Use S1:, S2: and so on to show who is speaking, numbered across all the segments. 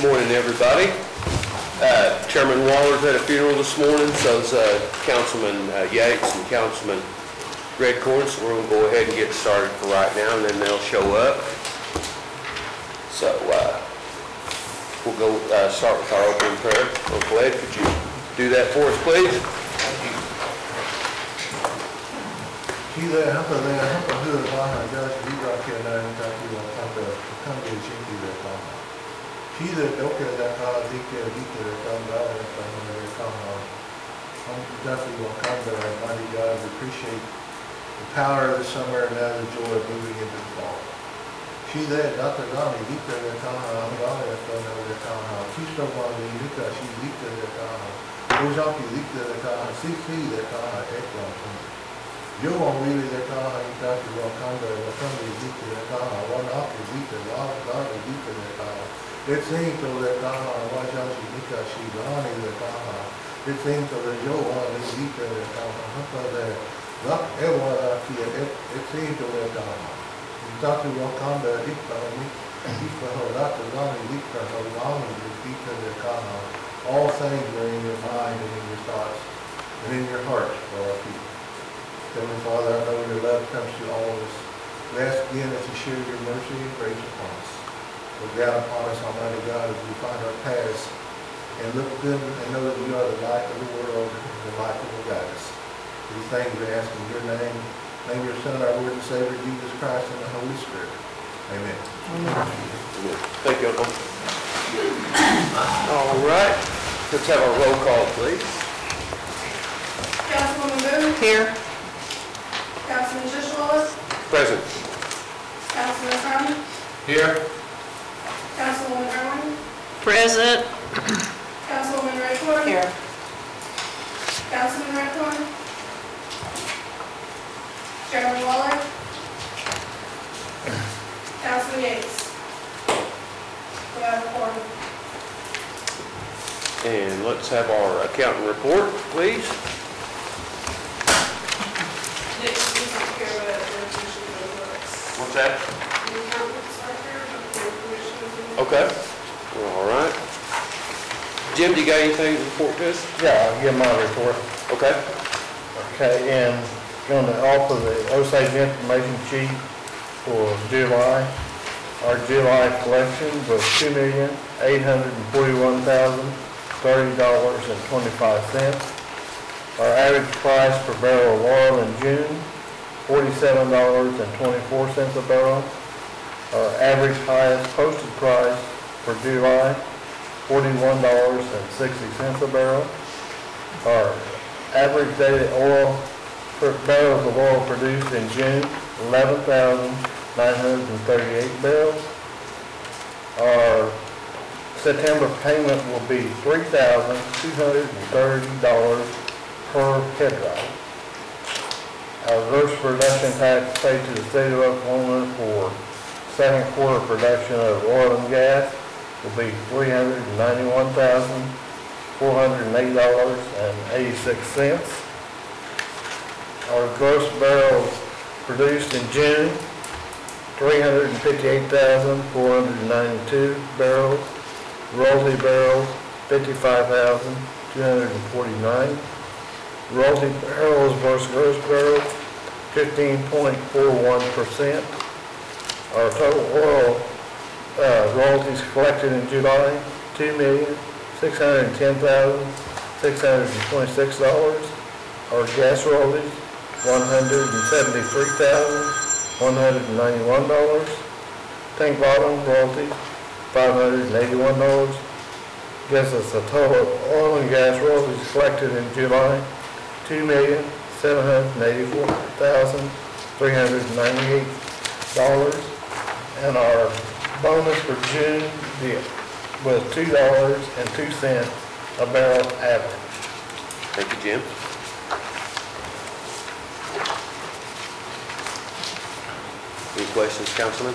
S1: Morning, everybody. Chairman Waller's at a funeral this morning, so's Councilman Yates and Councilman Redcorn, so we're going to go ahead and get started for right now, and then they'll show up. So we'll go start with our opening prayer. Uncle Ed, could you do that for us, please?
S2: Definitely will come to our mighty God. We appreciate the power of the summer and now the joy of moving into the fall. She that Dr. Donnie Dika the Kaha, Donnie the Kaha, Kisto Wani Nika, she Dika the Kaha, Ojaki Dika the Kaha, Sisi the Kaha, Ekron. Yo on really the Kaha, Dr. Wakanda, Wakanda Dika the Kaha, Wanaki Dika, Waka Dika the Kaha. It's ain't to the Kaha, Wajashi Nika, she Donnie the Kaha. It's into the Yoga, the Zika, the Kaha, the Rock Ewa, it's into the Kaha. Dr. Wakanda, Dika, Dr. Rani, Dika, Rani, Dika, the Kaha. All things are in your mind and in your thoughts and in your heart for our people. Heavenly Father, I know your love comes to all of us. We ask again that you share your mercy and grace upon us. Look down upon us, Almighty God, as we find our paths. And look good and know that you are the light of the world and the light that will guide us. These things we ask in your name, name of your Son, our Lord and Savior, Jesus Christ, and the Holy Spirit. Amen.
S1: Amen. Thank you, Uncle. All right. Let's have our roll call, please.
S3: Councilwoman Boone?
S4: Here.
S3: Councilman Tishwala?
S1: Present.
S3: Councilman Harmon?
S1: Here.
S3: Councilwoman Irwin?
S4: Present.
S3: Councilwoman Redcorn?
S4: Here.
S3: Councilman Redcorn? Chairman Waller? Councilman Yates? We have a quorum.
S1: And let's have our accountant report, please.
S3: Nick, you take care of the resolution of the books.
S1: What's that?
S3: The accountants are here, but the information is in.
S1: Okay. All right. Jim, do you got anything to report to us?
S2: Yeah, I'll give my report.
S1: Okay.
S2: Okay, and going to offer the Osage information sheet for July. Our July collection was $2,841,030.25. Our average price per barrel of oil in June, $47.24 a barrel. Our average highest posted price for July, $41.60 a barrel. Our average daily barrels of oil produced in June, 11,938 barrels. Our September payment will be $3,230 per head ride. Our gross production tax paid to the state of Oklahoma for second quarter production of oil and gas will be $391,408.86. Our gross barrels produced in June, 358,492 barrels. Royalty barrels, 55,249. Royalty barrels versus gross barrels, 15.41%. Our total oil royalties collected in July, $2,610,626. Our gas royalties, $173,191. Tank bottom royalties, $581. Gives us a total oil and gas royalties collected in July, $2,784,398. And our bonus for June was $2.02 a barrel average.
S1: Thank you, Jim. Any questions, Councilman?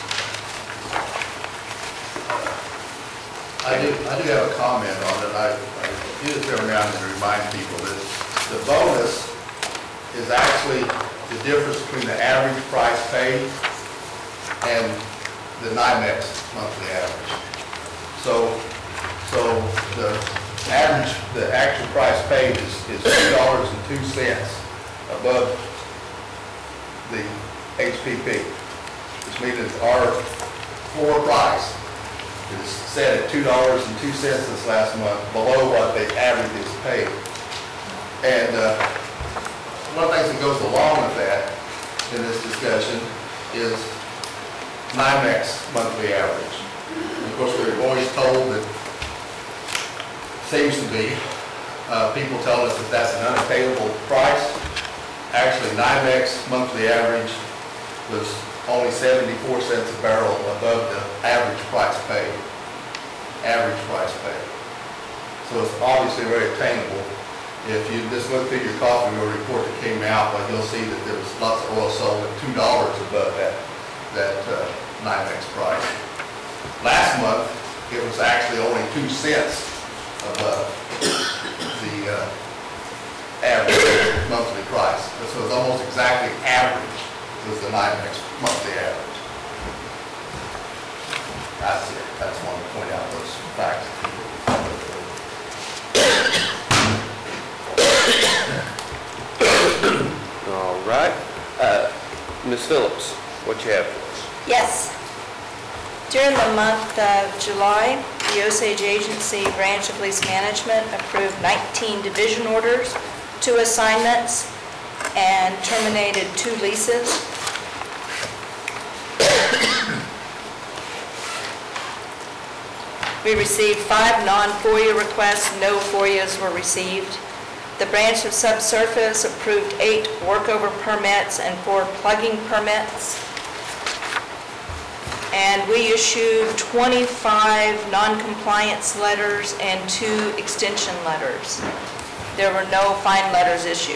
S5: I do have a comment on it. I do turn around and remind people that the bonus is actually the difference between the average price paid and the NYMEX monthly average. So the actual price paid is $2.02 above the HPP, which means our floor price is set at $2.02 this last month, below what the average is paid. And one of the things that goes along with that in this discussion is NYMEX monthly average. And of course, we're always told that, seems to be, people tell us that that's an unattainable price. Actually, NYMEX monthly average was only 74 cents a barrel above the average price paid. Average price paid. So it's obviously very attainable. If you just look through your coffee oil report that came out, like you'll see that there was lots of oil sold at $2 above that NYMEX price. Last month, it was actually only 2 cents above the average monthly price. So it's almost exactly average was the NYMEX monthly average. That's it. That's one to point out those facts.
S1: All right. Ms. Phillips, what you have for us?
S4: Yes. During the month of July, the Osage Agency Branch of Lease Management approved 19 division orders, 2 assignments, and terminated 2 leases. We received 5 non-FOIA requests, no FOIAs were received. The branch of subsurface approved 8 workover permits and 4 plugging permits. And we issued 25 non-compliance letters and 2 extension letters. There were no fine letters issued.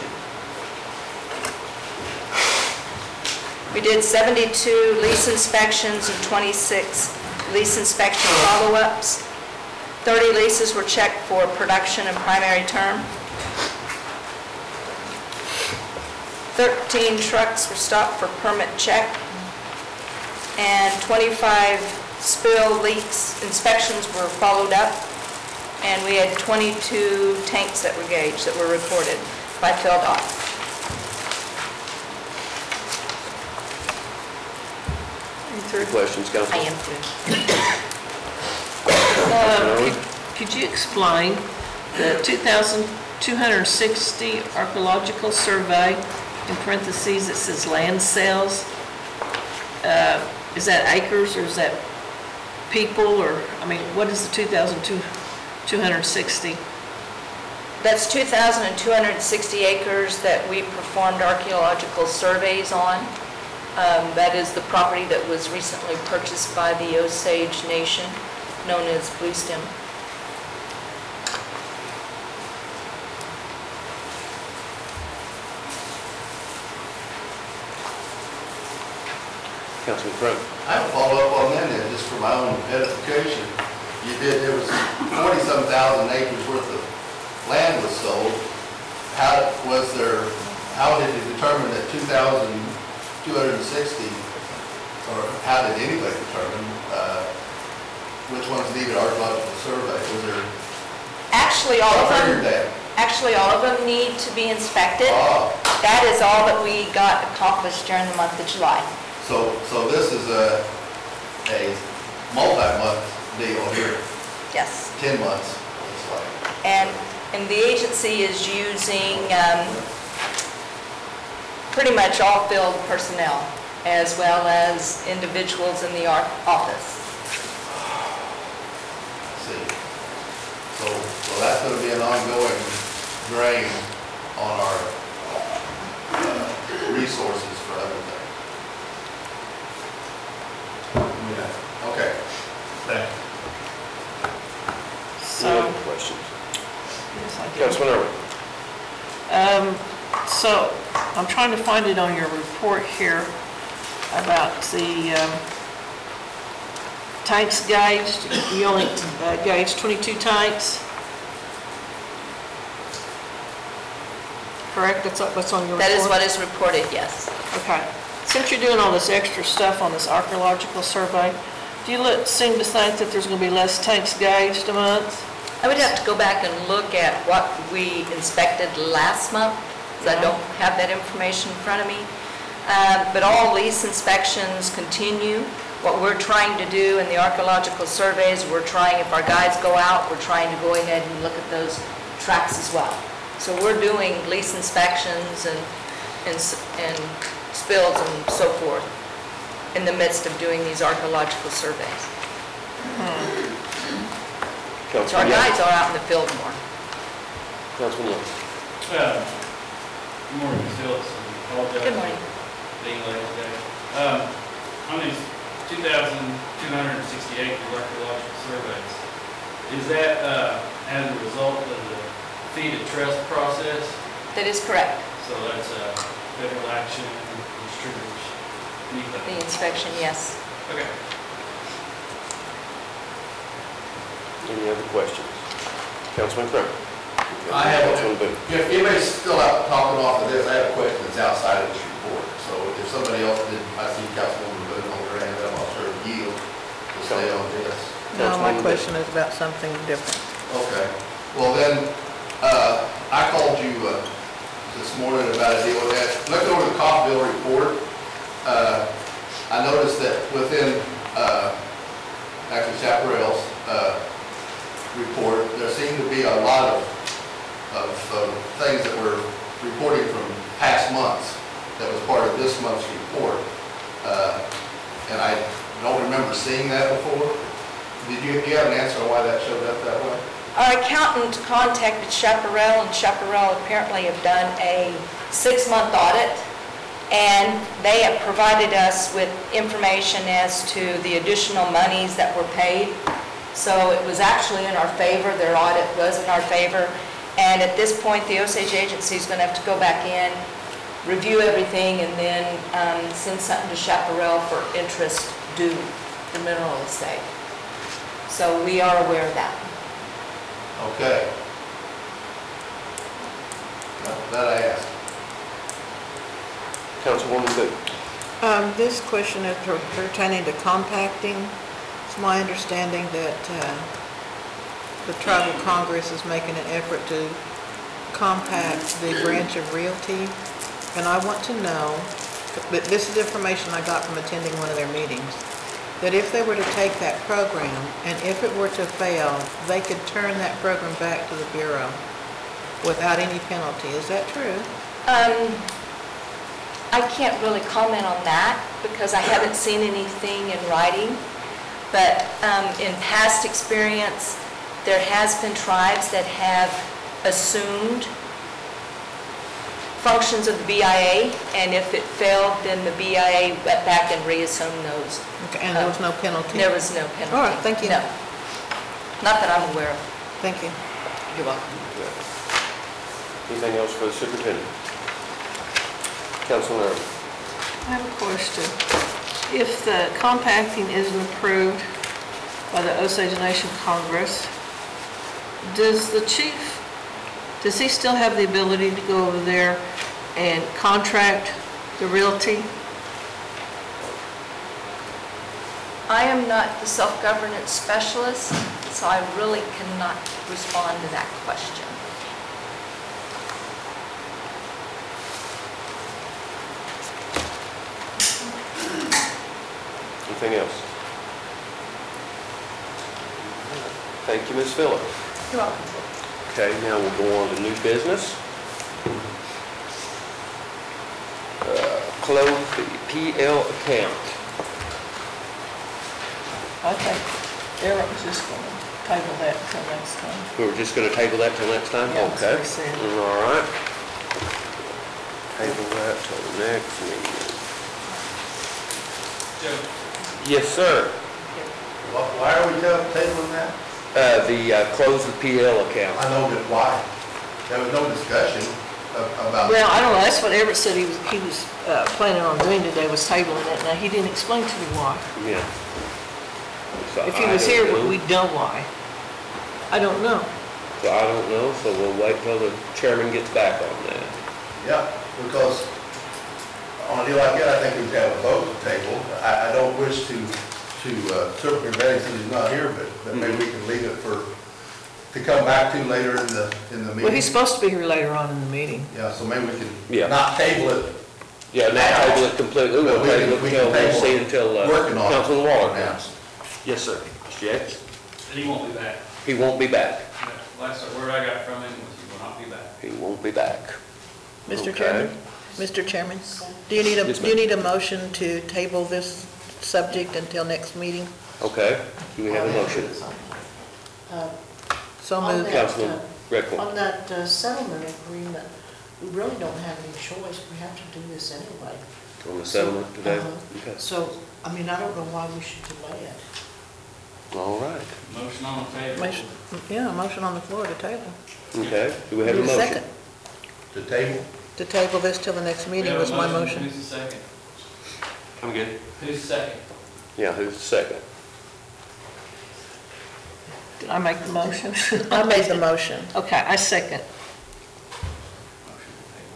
S4: We did 72 lease inspections and 26 lease inspection follow-ups. 30 leases were checked for production and primary term. 13 trucks were stopped for permit check, and 25 spill leaks inspections were followed up, and we had 22 tanks that were gauged that were reported by PhilDOT.
S1: Any questions, Council?
S4: I am through.
S6: Could you explain the 2,260 archaeological survey, in parentheses it says land sales? Is that acres or is that people, or, I mean, what is the 2,260?
S4: That's 2,260 acres that we performed archaeological surveys on. That is the property that was recently purchased by the Osage Nation, known as Bluestem.
S1: Councilman Crum.
S5: I have a follow-up on that then, just for my own edification. There was 40-some thousand acres worth of land was sold. How did you determine that 2,260, or how did anybody determine which ones needed archaeological survey? Was there?
S4: Actually, all of them.
S5: That?
S4: Actually, all of them need to be inspected.
S5: Oh.
S4: That is all that we got accomplished during the month of July.
S5: So this is a multi-month deal here,
S4: Yes.
S5: 10 months, it's like.
S4: And the agency is using pretty much all field personnel, as well as individuals in the office.
S5: See. So that's going to be an ongoing drain on our resources for other things. Yeah, okay. Thank you.
S6: So,
S1: Any other questions?
S6: yes, I do.
S1: Councilman Irwin.
S6: So, I'm trying to find it on your report here about the tanks gauged. You only gauged 22 tanks. Correct? That's what's on your report?
S4: That is what is reported, yes.
S6: Okay. Since you're doing all this extra stuff on this archaeological survey, Do you seem to think that there's gonna be less tanks gauged a month?
S4: I would have to go back and look at what we inspected last month, because I don't have that information in front of me. But all lease inspections continue. What we're trying to do in the archaeological surveys, we're trying, if our guides go out, we're trying to go ahead and look at those tracks as well. So we're doing lease inspections and spills and so forth in the midst of doing these archaeological surveys. So our
S1: Councilman Yates.
S4: guides are out in the field more.
S1: Councilman Yates.
S7: Good morning, Ms. Phillips. I apologize
S4: Good morning.
S7: for being late today. On these 2,268 archaeological surveys, is that as a result of the fee to trust process?
S4: That is correct.
S7: So that's federal action, distributors,
S4: The
S7: anything?
S4: inspection, yes.
S7: Okay.
S1: Any other questions? Councilman Crum.
S5: I have,
S1: Councilman Booth.
S5: if anybody's still out talking off of this, I have a question that's outside of this report. So if somebody else did, I see Councilwoman Booth on her hand, I'm not sure yield to stay on this.
S8: No, my
S1: Councilwoman
S8: question is about something different.
S5: Okay, well then, I called you this morning about a deal with that. Looking over the Coffville report, I noticed that within, actually Chaparral's report, there seemed to be a lot of things that were reporting from past months that was part of this month's report. And I don't remember seeing that before. Do you have an answer on why that showed up that way?
S4: Our accountant contacted Chaparral, and Chaparral apparently have done a 6-month audit, and they have provided us with information as to the additional monies that were paid. So it was actually in our favor, their audit was in our favor, and at this point, the Osage Agency is going to have to go back in, review everything, and then send something to Chaparral for interest due the mineral estate. So we are aware of that.
S5: Okay. That I asked.
S1: Councilwoman Booth.
S8: This question is pertaining to compacting. It's my understanding that the Tribal Congress is making an effort to compact the branch of realty. And I want to know, but this is information I got from attending one of their meetings, that if they were to take that program, and if it were to fail, they could turn that program back to the Bureau without any penalty. Is that true?
S4: I can't really comment on that because I haven't seen anything in writing. But in past experience, there has been tribes that have assumed functions of the BIA, and if it failed, then the BIA went back and reassumed those.
S8: Okay, and there was no penalty?
S4: There was no penalty.
S8: All right, thank you.
S4: No. Not that I'm aware of.
S8: Thank you.
S4: You're welcome.
S1: Anything else for the superintendent? Councilman Irvin.
S6: I have a question. If the compacting isn't approved by the Osage Nation Congress, does the chief, does he still have the ability to go over there and contract the realty?
S4: I am not the self-governance specialist, so I really cannot respond to that question.
S1: Anything else? Thank you, Ms. Phillips.
S4: You're welcome.
S1: Okay, now we'll go on to new business. Close the PL account.
S6: I think Eric was just going to table that until next time.
S1: We were just going to table that till next time?
S6: Yeah, that's
S1: Okay.
S6: what he said.
S1: All right. Table that till the next meeting.
S7: Joe,
S1: Yes, sir.
S5: Why are we tabling that?
S1: Close the PL account.
S5: I know that why. There was no discussion about.
S6: Well, I don't know, that's what Everett said he was planning on doing today, was tabling it. Now, he didn't explain to me why.
S1: Yeah. So
S6: If he
S1: I
S6: was
S1: don't
S6: here,
S1: know.
S6: we'd know why. I don't know.
S1: So I don't know, so we'll wait till the chairman gets back on that.
S5: Yeah, because on a deal like that, I think we should have a vote to table. I don't wish to Supervisor Betty, since he's not here, but maybe we can leave it to come back to later in the meeting.
S6: Well, he's supposed to be here later on in the meeting.
S5: Yeah, so maybe we
S1: Yeah.
S5: can not table it.
S1: Yeah, not table it completely, we'll
S5: We can-
S1: table
S5: we
S1: it
S5: can
S1: until, we'll
S5: table
S1: see
S5: it.
S1: until,
S5: Working on it.
S1: Councilman Waller
S5: Yeah.
S1: comes. Yes, sir. Mr. Yates?
S7: And he won't be back.
S1: He won't be back.
S7: Last word I got from him was he will not be back.
S1: He won't be back.
S8: Mr.
S1: Okay.
S8: Chairman? Mr. Chairman, do you need
S1: Yes,
S8: do you need a motion to table this subject until next meeting?
S1: Okay, do we have a motion?
S8: So
S9: On
S8: moved.
S9: that,
S1: Councilman Redcorn.
S9: On that settlement agreement, we really don't have any choice, we have to do this anyway.
S1: On the settlement today?
S9: Uh-huh.
S1: Okay,
S9: So, I mean, I don't know why we should delay it.
S1: all right.
S7: Motion on the table.
S8: Motion- Yeah, a motion on the floor to table.
S1: Okay, do we have a
S8: Need a
S1: motion?
S8: second.
S5: To table?
S8: To table this till the next
S7: We
S8: meeting
S7: have a
S8: was my motion.
S7: Who's the second?
S1: I'm good.
S7: Who's the second?
S1: Yeah, who's the second?
S6: Did I make the motion?
S8: I made the motion.
S6: Okay, I second.
S7: Motion to table.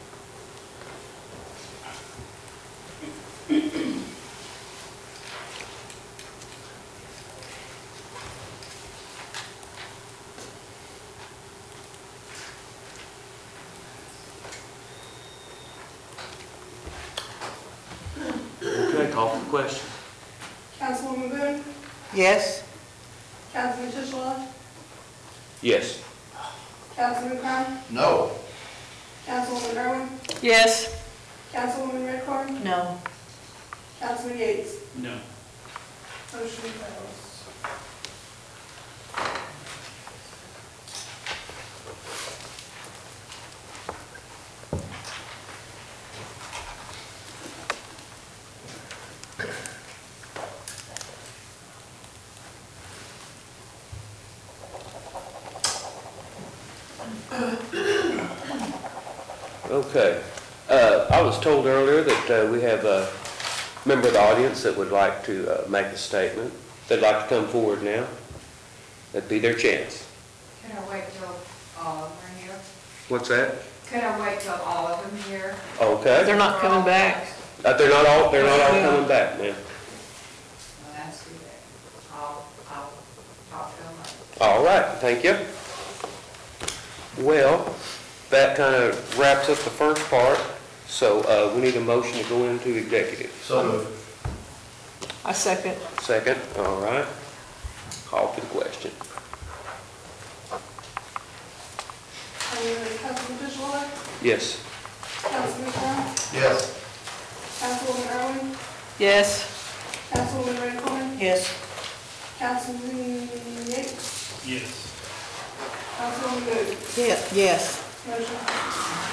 S1: Okay, call for the question.
S3: Councilwoman Boone,
S8: Yes?
S3: Councilman Tishler,
S1: Yes.
S3: Councilman Crown,
S5: No.
S3: Councilwoman Irwin,
S6: Yes.
S3: Councilwoman Redcorn,
S9: No,
S3: Councilman Yates.
S7: No.
S3: Motion fails.
S1: Okay. I was told earlier that we have a member of the audience that would like to make a statement. They'd like to come forward now. That'd be their chance.
S10: Can I wait till all of them are here?
S1: What's that?
S10: Can I wait till all of them here?
S1: Okay.
S6: They're not coming back.
S1: They're not all coming back, ma'am.
S10: Well, that's too bad. I'll talk to them later.
S1: All right, thank you. Well, that kind of wraps up the first part, so we need a motion to go into executive.
S5: So moved.
S6: I second.
S1: Second, all right. Call for the question.
S3: Councilman Tishler,
S1: Yes.
S3: Councilman Crown,
S5: Yes.
S3: Councilwoman Irwin,
S6: Yes.
S3: Councilwoman Redcorn,
S9: yes.
S3: Councilman Yates,
S7: Yes.
S3: Councilwoman Boone.
S8: Yeah, yes.
S3: Motion passes.